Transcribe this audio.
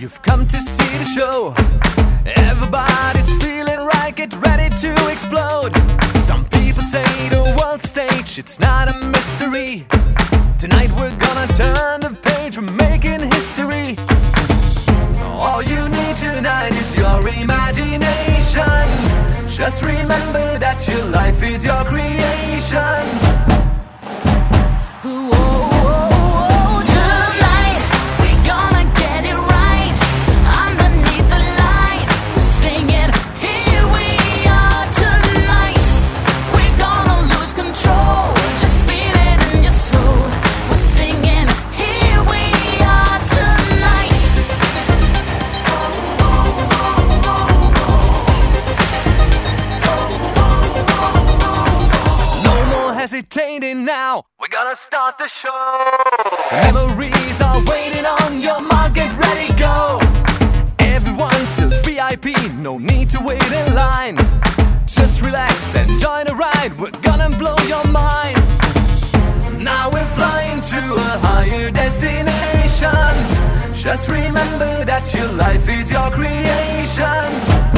You've come to see the show. Everybody's feeling right, get ready to explode. Some people say the world stage, it's not a mystery. Tonight we're gonna turn the page, we're making history. All you need tonight is your imagination. Just remember that your life is your creation. Hesitating now, we're gonna start the show. Memories are waiting on your mark, get ready, go. Everyone's a VIP, no need to wait in line. Just relax and join the ride, we're gonna blow your mind. Now we're flying to a higher destination. Just remember that your life is your creation.